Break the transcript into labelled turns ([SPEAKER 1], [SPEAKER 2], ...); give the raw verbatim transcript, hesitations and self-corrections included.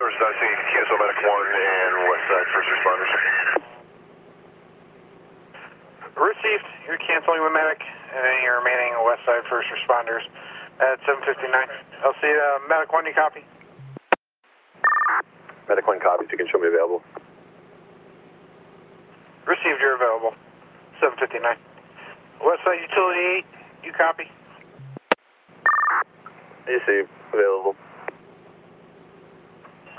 [SPEAKER 1] versus I C, cancel medic one and west side first responders.
[SPEAKER 2] Received. You're canceling the medic, and then you're remaining west side first responders at seven fifty-nine. I'll see uh, medic one, you copy?
[SPEAKER 1] Medic one copies, you can show me available.
[SPEAKER 2] Received, you're available. seven fifty-nine. West side utility eight, you copy?
[SPEAKER 1] Received, available.